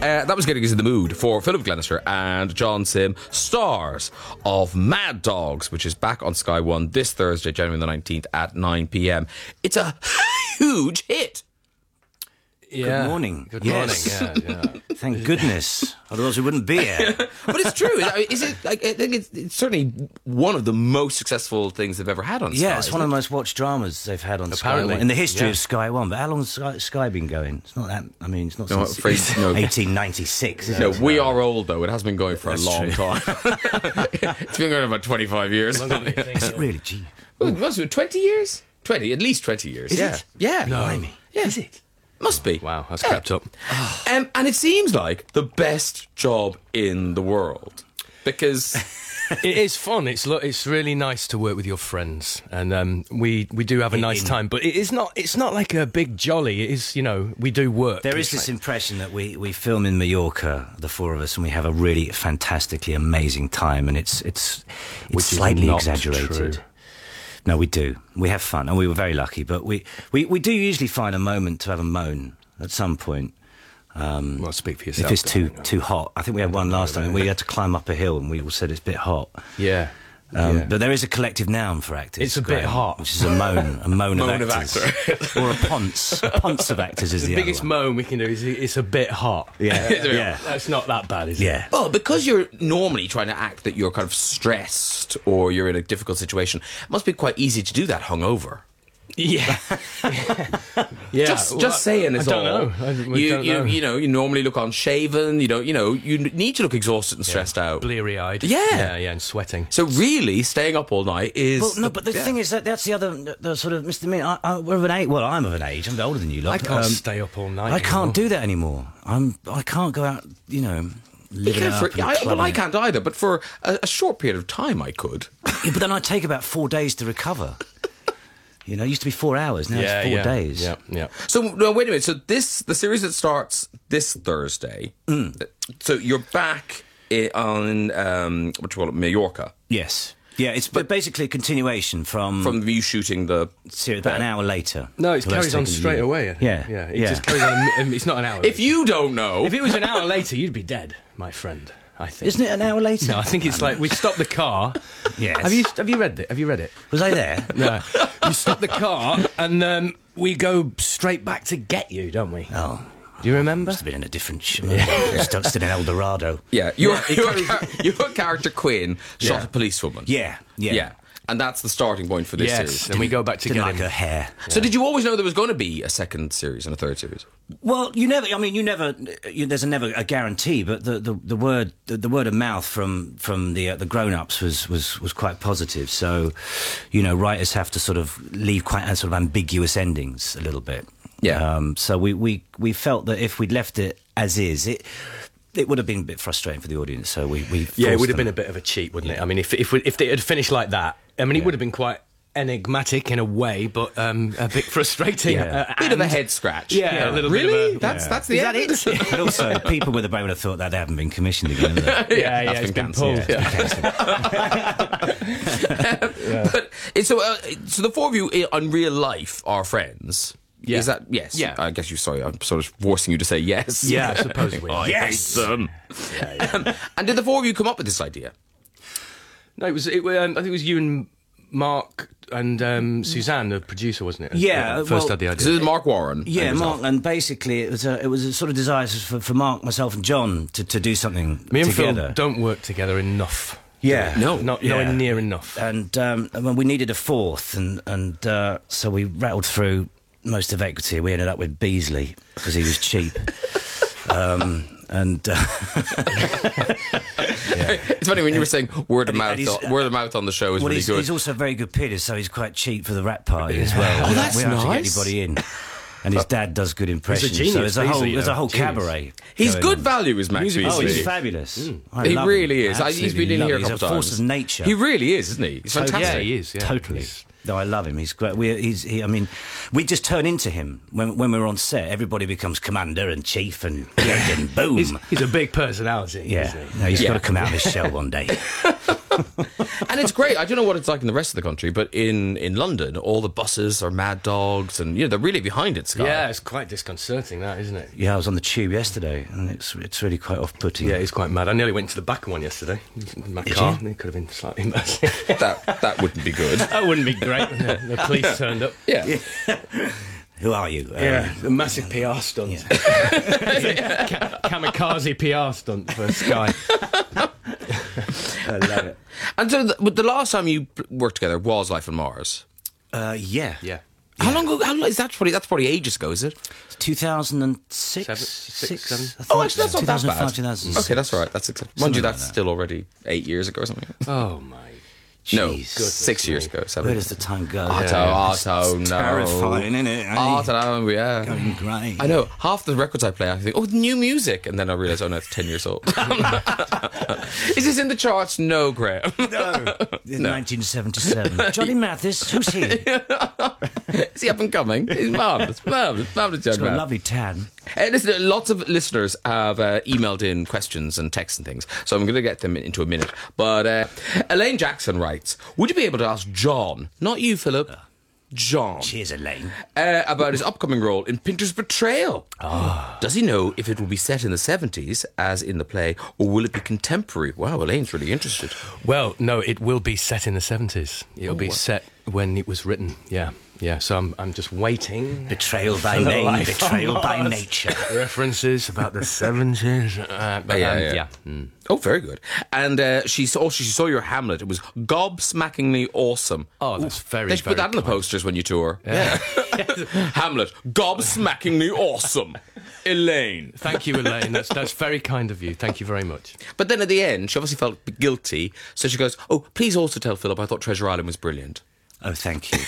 that was getting us in the mood for Philip Glenister and John Sim, stars of Mad Dogs, which is back on Sky One this Thursday, January the 19th at 9 p.m. It's a huge hit. Yeah. Good morning. Good Yes. morning. Yeah. Thank goodness. Otherwise we wouldn't be here. But it's true. Is it? Like, I think it's certainly one of the most successful things they've ever had on Sky. Yeah, it's one of the most watched dramas they've had on Sky Apparently. One in the history Yeah. of Sky One. But how long's Sky been going? It's not that. I mean, it's not No, since afraid- no. 1896. Is No, it? we are old though. It has been going for That's a long true. time. It's been going about 25 years. Is it really? Gee, Well, it must be 20 years. 20, at least 20 years. Is yeah. it? Yeah. blimey. Yeah. Is it? Must be. Wow, that's crept up. And it seems like the best job in the world because It is fun. It's really nice to work with your friends, and we do have a nice time. But it's not like a big jolly. It is, we do work. There is this impression that we film in Mallorca, the four of us, and we have a really fantastically amazing time, and it's Which is slightly not exaggerated. true. No, we do. We have fun, and we were very lucky. But we do usually find a moment to have a moan at some point. Well, speak for yourself. If it's too hot. I think we had one last time. We had to climb up a hill, and we all said it's a bit hot. Yeah. But there is a collective noun for actors. It's a bit Graham, hot. which is a moan, Moan of of actors, or a ponce of actors is The the biggest other one. moan we can do is it's a bit hot. Yeah, yeah, That's not that bad, is it? yeah. well, because you're normally trying to act that you're kind of stressed or you're in a difficult situation, it must be quite easy to do that hungover. Yeah. Yeah. Just saying is I don't all. know. I don't know. You normally look unshaven. You need to look exhausted and stressed out. Bleary-eyed. Yeah. Yeah, and sweating. So really, staying up all night is. Well, no, but the thing is that's the other the sort of Mr. Mean. We're of an age. Well, I'm of an age. I'm a bit older than you. Lot. I can't stay up all night. I can't do that anymore. I can't go out. Living it up. I can't either, but for a short period of time, I could. Yeah, but then I take about 4 days to recover. It used to be 4 hours. Now it's 4 days. Yeah. So no, wait a minute. So the series that starts this Thursday. So you're back on what do you call it, Mallorca, Yes. Yeah, it's basically a continuation from you shooting the. series about an hour later. No, it So that's carries on taken a straight year. away. I think. Yeah, Yeah. It yeah. just carries on. It's not an hour. If you don't know, If it was an hour later, you'd be dead, my friend. I think. Isn't it an hour later? No, I think it's like we stop the car. Yes. Have you read it? Have you read it? Was I there? No. You stop the car and we go straight back to get you, don't we? Oh, Do you remember? must have been in a different show. Still in El Dorado. yeah, your character Quinn shot Yeah. a policewoman. Yeah. And that's the starting point for this Yes, series. and we go back to Didn't get like him. her hair. So did you always know there was going to be a second series and a third series? Well, you never. I mean, there's never a guarantee, but the word of mouth from the grown-ups was quite positive. So, writers have to sort of leave quite sort of ambiguous endings a little bit. Yeah. So we felt that if we'd left it as is, it would have been a bit frustrating for the audience. So we Yeah, it would forced have been a them. bit of a cheat, wouldn't it? I mean, if they had finished like that, I mean, it would have been quite enigmatic in a way, but a bit frustrating. Yeah. Bit of a head scratch. Yeah, a little bit really? of a- That's the Is end. that it? But also, people with the brain would have thought that they haven't been commissioned again. Have they? Yeah, that's it's been been cancelled. pulled. But so the four of you in real life are friends. Yeah. Is that yes? Yeah. I guess I'm sort of forcing you to say yes. Yeah, I suppose we are. Yes. And did the four of you come up with this idea? No, I think it was you and Mark and Suzanne, the producer, wasn't it? Yeah, First well, had the So idea. this is Mark Warren. Yeah, and yourself. Mark, and basically it was a sort of desire for Mark, myself, and John to do something Me and together. Phil don't work together enough. Yeah, Not nowhere near enough. And when we needed a fourth, and so we rattled through most of Equity. We ended up with Beasley because he was cheap. It's funny when you were saying word of and mouth. he's- Word of mouth on the show is Well, really good. he's also a very good pianist, so he's quite cheap for the rap party as well. Oh, that's we don't have to get nice. anybody in. And his dad does good impressions. genius, so there's a Beasley, whole though. Genius. cabaret. He's going good on. value, is Max Oh, Beasley. he's fabulous. I He love really him. is. I He's been absolutely in love here a him. couple He's a force times. of nature. He really is, isn't he? He's fantastic. Yeah, he is. Yeah, Totally. He's- No, I love him. He's great. I mean, we just turn into him when we're on set. Everybody becomes commander and chief and boom. He's a big personality. yeah, Isn't he? no, he's Yeah. got to come out of his shell one day. And it's great. I don't know what it's like in the rest of the country, but in London, all the buses are Mad Dogs, and they're really behind it, Sky. Yeah, it's quite disconcerting, that, isn't it? Yeah, I was on the tube yesterday, and it's really quite off-putting. Yeah, it's quite mad. I nearly went to the back of one yesterday in my car. It could have been slightly messy. That wouldn't be good. That wouldn't be great. The police turned up. Yeah. Who are you? A massive PR stunt. Kamikaze PR stunt for Sky. I love it. And so the last time you worked together was Life on Mars. Yeah. Yeah. How long ago? How long is that? That's probably ages ago, is it? 2006? Six, seven. Oh, actually, that's not that 2005, bad. 2006. Okay, that's all right. That's acceptable. Mind you, like that's that. still already 8 years ago or something. Oh, my. No, Jeez. 6 years ago. 7. Where does the time go? Otto, no. Terrifying, isn't it? Otto, yeah. Going great. I know. Half the records I play, I think, new music. And then I realise, no, it's 10 years old. Is this in the charts? No, Graham. No. In 1977. Johnny Mathis, who's he? Is he up and coming? He's marvellous. Marvellous young He's got a man. lovely tan. Listen, lots of listeners have emailed in questions and texts and things, so I'm going to get them into a minute. But Elaine Jackson writes, would you be able to ask John, not you, Philip, John, Cheers, Elaine. about his upcoming role in Pinter's Betrayal? Does he know if it will be set in the 70s, as in the play, or will it be contemporary? Wow, Elaine's really interested. Well, no, it will be set in the 70s. It'll be set when it was written. Yeah. So I'm just waiting. Betrayal by For the name, life betrayal of by Mars. nature. References about the 70s. Yeah. Oh, very good. And she saw your Hamlet. It was gobsmackingly awesome. Oh, that's very, They should put very that on the kind. posters when you tour. Yeah. Hamlet, gobsmackingly awesome. Elaine. Thank you, Elaine. That's very kind of you. Thank you very much. But then at the end, she obviously felt guilty, so she goes, oh, please also tell Philip I thought Treasure Island was brilliant. Oh, thank you.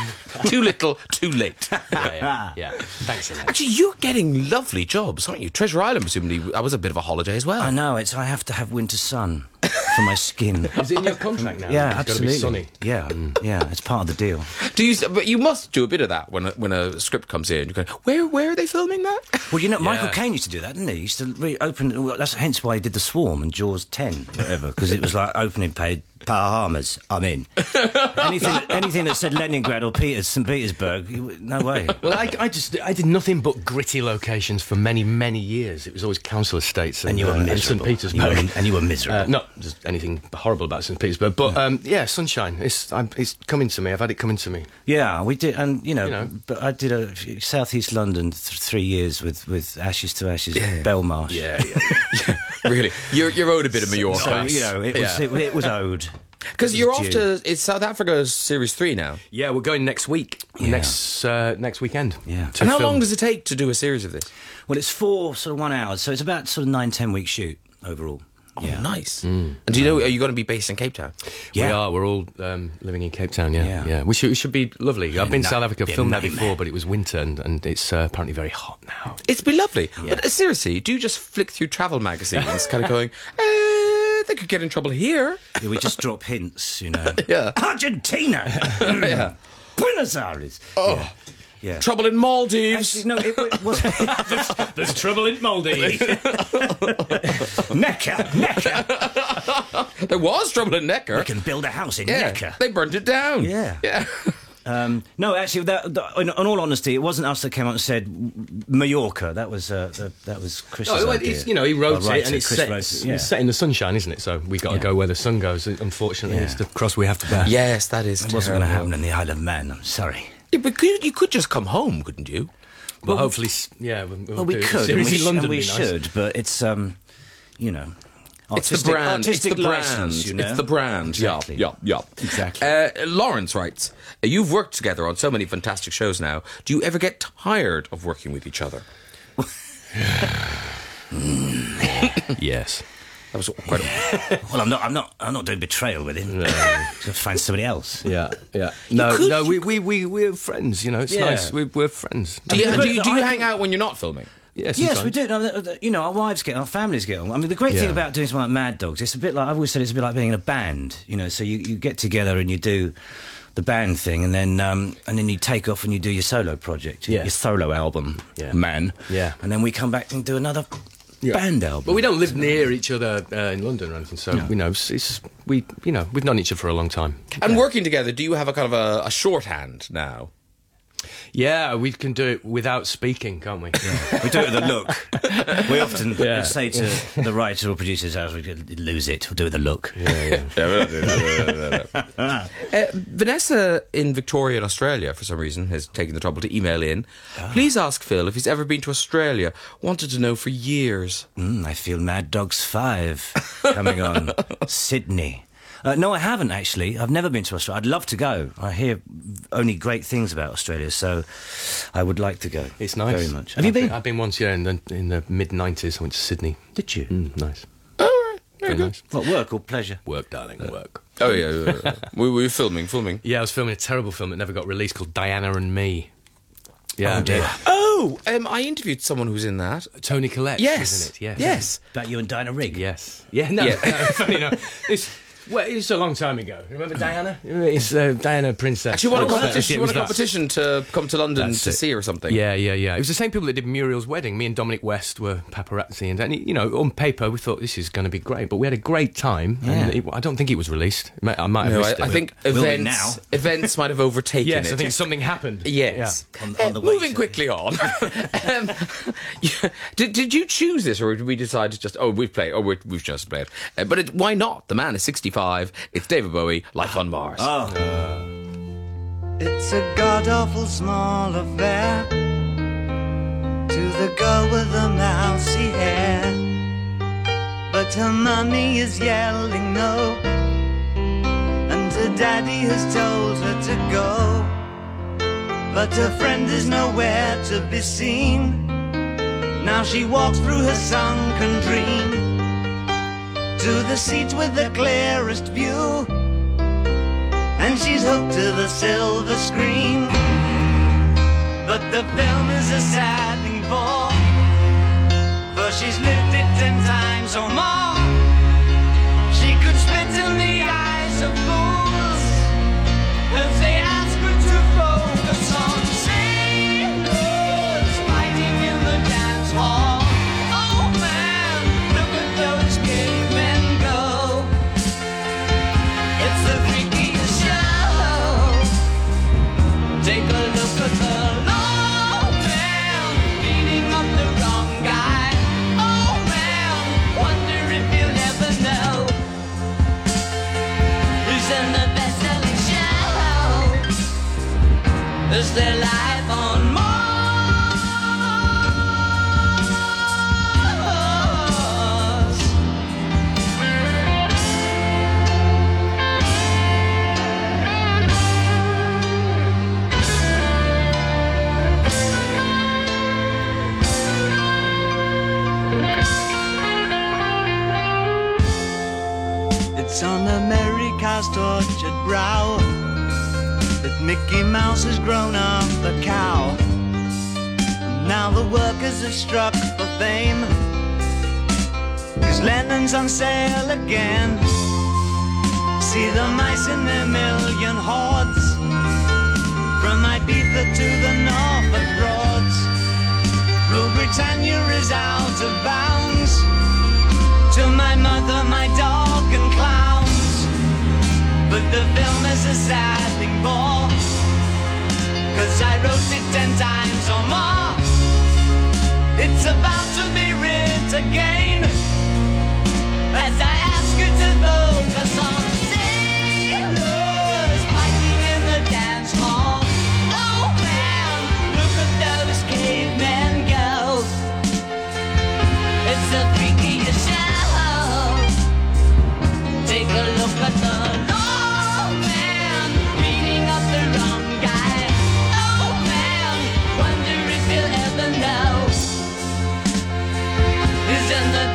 Too little, too late. Yeah. Thanks, Elaine. Actually, you're getting lovely jobs, aren't you? Treasure Island, presumably, that was a bit of a holiday as well. I know, I have to have winter sun for my skin. Is it in your contract now? Yeah, It's absolutely. got to be sunny. Yeah, it's part of the deal. But you must do a bit of that when a script comes in. You go, where are they filming that? Well, Michael Caine used to do that, didn't he? He used to open. Well, that's hence why he did The Swarm and Jaws 10, whatever, because it was like opening paid Bahamas. I'm in. anything that said Leningrad or St. Petersburg, no way. Well, I did nothing but gritty locations for many, many years. It was always council estates And you were St. miserable. Petersburg. And you were miserable. Not just anything horrible about St. Petersburg, but sunshine. It's coming to me. I've had it coming to me. Yeah, we did, and know. but I did a Southeast London 3 years with Ashes to Ashes, Belmarsh. Yeah. Really? You're owed a bit of Mallorca. So it was owed. Because you're off due. it's South Africa's Series 3 now. Yeah, we're going next week. Yeah. Next weekend. Yeah. to And how film. long does it take to do a series of this? Well, it's 4 sort of 1 hour, so it's about sort of 9-10 week shoot overall. Oh, nice. And do you know, are you going to be based in Cape Town? We Yeah. are. We're all living in Cape Town. Yeah. Yeah. We should be lovely. I've been to South Africa, be a filmed there nightmare. before, but it was winter and it's apparently very hot now. It's been lovely. But seriously, do you just flick through travel magazines kind of going, they could get in trouble here? Yeah, we just drop hints, Yeah. Argentina! Yeah. Buenos Aires! Oh. Yeah. Trouble in Maldives. Actually, no, it was There's trouble in Maldives. Necker. There was trouble in Necker. We can build a house in Yeah. Necker. They burnt it down. Yeah. Yeah. No, actually, in all honesty, it wasn't us that came out and said Mallorca. That was Chris's idea. He wrote Our writer, it, and it's Chris set, wrote it, yeah. it's set in the sunshine, isn't it? So we got to Yeah. go where the sun goes. Unfortunately, Yeah. it's the cross we have to bear. Yes, that is It wasn't going to terrible. happen in the Isle of Man. I'm sorry. Yeah, but you could just come home, couldn't you? But hopefully, we'll Well, we do it. could, and Series in London we would be nice. should, but it's It's the brand. It's artistic the brand. license, It's the brand. Exactly. Yeah. Exactly. Lawrence writes, you've worked together on so many fantastic shows now. Do you ever get tired of working with each other? Yes. That was quite a... Well, I'm not doing betrayal with him. Just find somebody else. Yeah. No, could- we're friends. It's Yeah. nice. We're friends. Do you I- hang out when you're not filming? Yes, Yes, we do. No, our wives get on, our families get on. I mean, the great thing Yeah. about doing something like Mad Dogs, it's a bit like, I've always said it's a bit like being in a band. So you get together and you do the band thing, and then you take off and you do your solo project, Yeah. your solo album, Yeah. man. Yeah. And then we come back and do another band album. But we don't live near each other in London or anything, so we've known each other for a long time. And working together, do you have a kind of a shorthand now? Yeah, we can do it without speaking, can't we? Yeah. We do it with a look. We often say to the writer or producers, "As we lose it, we'll do it with a look." Vanessa in Victoria in Australia, for some reason, has taken the trouble to email in. Please ask Phil if he's ever been to Australia. Wanted to know for years. I feel Mad Dogs 5 coming on. Sydney. No, I haven't actually. I've never been to Australia. I'd love to go. I hear only great things about Australia, so I would like to go. It's nice. Very much. Have you been? I've been once, in the mid-90s. I went to Sydney. Did you? Nice. Oh, right. Very nice. What, work or pleasure? Work, darling, work. Oh, yeah. We were filming. Yeah, I was filming a terrible film that never got released called Diana and Me. Yeah. Oh, dear. Oh, I interviewed someone who was in that. Tony Collette, isn't it? Yes. About you and Dinah Rigg? Yes. Yeah, no, funny enough. It's a long time ago. Remember Diana? It's Diana Princess. She won a It was that. competition to come to London to see her or something. Yeah. It was the same people that did Muriel's wedding. Me and Dominic West were paparazzi, and on paper we thought this is going to be great, but we had a great time. Yeah. And I don't think it was released. I might have missed it. I think Will be now. events might have overtaken it. Yes, I think something happened. Yes. Yeah. On the way moving to- quickly on. Did you choose this, or did we decide to just? We've just played. But why not? The man is 65. It's David Bowie. Life on Mars. It's a god-awful small affair to the girl with the mousy hair, but her mummy is yelling no, and her daddy has told her to go, but her friend is nowhere to be seen. Now she walks through her sunken dream to the seat with the clearest view, and she's hooked to the silver screen. But the film is a sad thing for she's lived it 10 times or more. She could spit in the eyes of fools if they ask her to focus on sailors fighting in the dance hall. Oh man, look at those cavemen go. It's the freakiest show. Take a look at the low man beating up the wrong guy. Oh man, wonder if you'll ever know who's in the best-selling show. Is their life on Mars? It's on America's tortured brow that Mickey Mouse has grown up a cow. And now the workers have struck for fame, 'cause Lennon's on sale again. See the mice in their million hordes, from Ibiza to the Norfolk Broads. Rule Britannia is out of bounds, to my mother, my dog and clowns. But the film is a sad thing for, 'cause I wrote it 10 times or more. It's about to be writ again, as I ask you to focus on sailors fighting in the dance hall. Oh man, look at those cavemen go. It's the freakiest show. Take a look at the low man beating up the wrong guy. Oh man, wonder if you'll ever know who's in the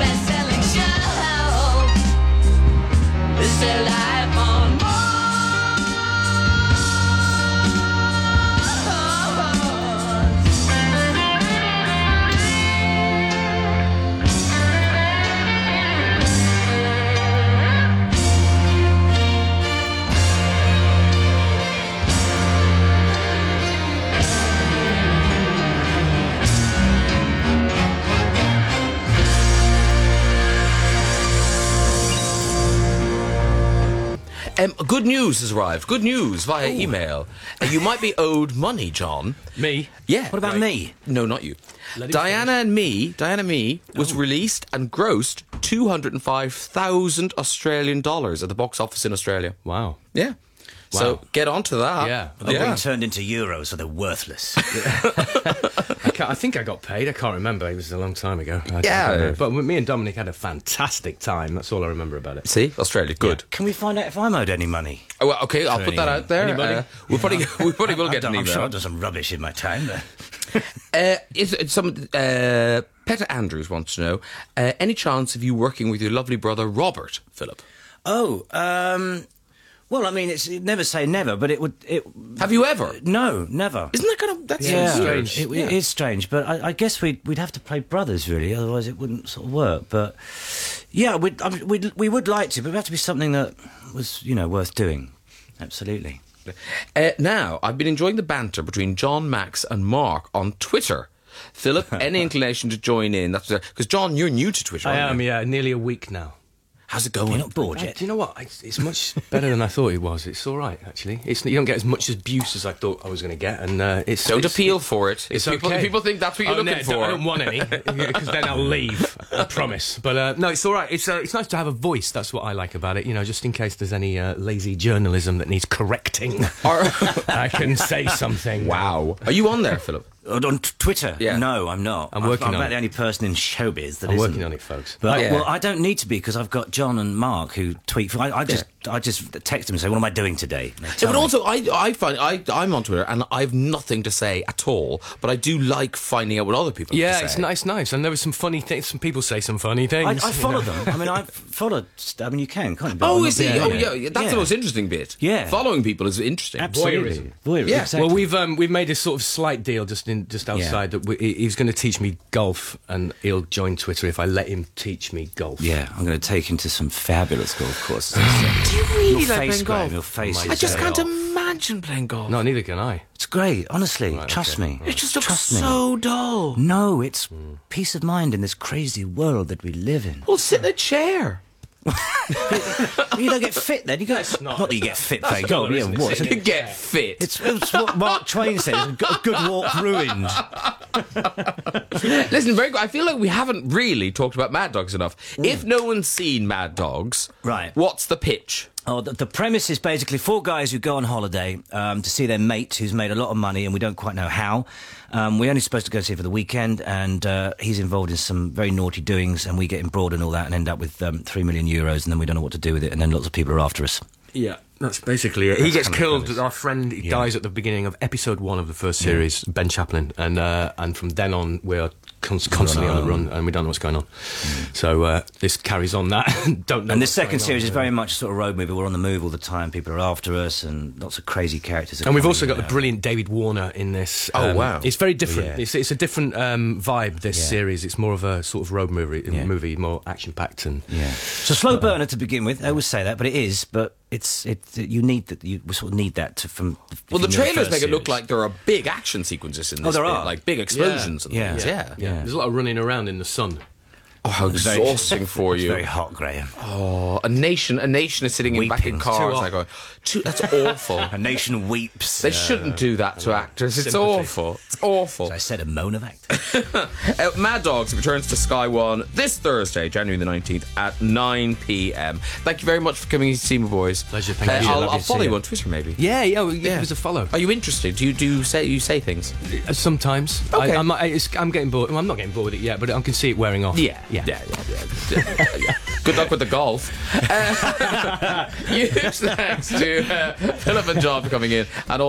Good news has arrived. Good news via email. You might be owed money, John. Me? Yeah. What about me? No, not you. Let him Diana Me was released and grossed 205,000 Australian dollars at the box office in Australia. Wow. Yeah. So Wow. get on to that. Yeah. They've been turned into euros, so they're worthless. I think I got paid. I can't remember. It was a long time ago. I Yeah. don't know. But me and Dominic had a fantastic time. That's all I remember about it. See? Australia. Good. Can we find out if I'm owed any money? Oh, well, okay, I'll put that anyone? out there. Anybody? We probably will get an I'm email. sure I've done some rubbish in my time. But Peter Andrews wants to know, any chance of you working with your lovely brother Robert, Philip? Well, I mean, it's never say never, but it would. Have you ever? No, never. Isn't that kind of... That's Yeah, strange. It is strange, but I guess we'd have to play brothers, really, otherwise it wouldn't sort of work. But yeah, we would like to, but it would have to be something that was, worth doing. Absolutely. Now, I've been enjoying the banter between John, Max and Mark on Twitter. Philip, any inclination to join in? That's because, John, you're new to Twitter, I aren't am, you? yeah, nearly a week now. How's it going? You're not bored yet? Do you know what? It's much better than I thought it was. It's all right, actually. You don't get as much abuse as I thought I was going to get, and Don't appeal for it. It's If okay. People think that's what you're looking for. I don't want any, because then I'll leave. I promise. But no, it's all right. It's nice to have a voice. That's what I like about it. Just in case there's any lazy journalism that needs correcting, I can say something. Wow. Are you on there, Philip? On Twitter? Yeah. No, I'm not. I'm working I'm on about it. the only person in showbiz that I'm isn't. working on it, folks. But Yeah. I don't need to be because I've got John and Mark who tweet. I just text them and say, "What am I doing today?" And they Yeah, tell but me. also, I find I'm on Twitter and I have nothing to say at all. But I do like finding out what other people have Yeah, to it's say. nice. And there were some funny things. Some people say some funny things. I follow them. I mean, I follow. I mean, you can, can't you? But Oh, I'm is not it? being- Oh, yeah. That's the most interesting bit. Yeah. Following people is interesting. Absolutely. Voyeurism. Yeah. Exactly. Well, we've made a sort of slight deal just outside that he's going to teach me golf, and he'll join Twitter if I let him teach me golf. Yeah, I'm going to take him to some fabulous golf courses. Do you really Your like face, playing golf? Graham, your face. I I just is can't very- imagine playing golf. No, neither can I. It's great, honestly. Trust me. It just looks Trust me. so dull. No, it's peace of mind in this crazy world that we live in. Well, sit in a chair. You don't get fit then. You go. Not that you get fit playing golf. Yeah, isn't it? what? You get fit. It's what Mark Twain says. A good walk ruined. Listen, very good. I feel like we haven't really talked about Mad Dogs enough. If no one's seen Mad Dogs, Right. what's the pitch? Oh, the premise is basically 4 guys who go on holiday to see their mate who's made a lot of money, and we don't quite know how. We're only supposed to go see it for the weekend, and he's involved in some very naughty doings, and we get embroiled in all that and end up with 3 million euros, and then we don't know what to do with it, and then lots of people are after us. Yeah, that's basically it. He gets kind of killed. premise. Our friend dies at the beginning of episode 1 of the first series, Ben Chaplin, and from then on we're constantly on the run, and we don't know what's going on. So this carries on that. Don't know. And the what's second going series on. is very much a sort of road movie. We're on the move all the time. People are after us, and lots of crazy characters. Are And we've coming, also got you the know. brilliant David Warner in this. Oh, wow. It's very different. Yeah. It's a different vibe, this Yeah. series. It's more of a sort of road movie, Yeah. more action-packed. And Yeah, it's a slow burner to begin with. I always say that, but it is. But it's you need that. You sort of need that from. Well, the from your trailers first make it look series. like there are big action sequences in this. there bit, are. like big explosions and Yeah. things. Yeah. Yeah. There's a lot of running around in the sun. Oh, how very- exhausting for It's you. very hot, Graham. Oh, a nation is sitting in back in Weeping. cars. Too like going, that's awful. A nation weeps. They shouldn't do that to actors. It's Sympathy. awful. It's awful. As I said, a moan of acting. Mad Dogs returns to Sky One this Thursday, January the 19th at 9 p.m. Thank you very much for coming to see me, boys. Pleasure, thank you. I'll Lovely to follow see you you. on Twitter, maybe. Yeah, give us a follow. Are you interested? Do you say things? Sometimes. Okay. I'm getting bored. Well, I'm not getting bored with it yet, but I can see it wearing off. Yeah. Good luck with the golf. Huge thanks to Philip and John for coming in, and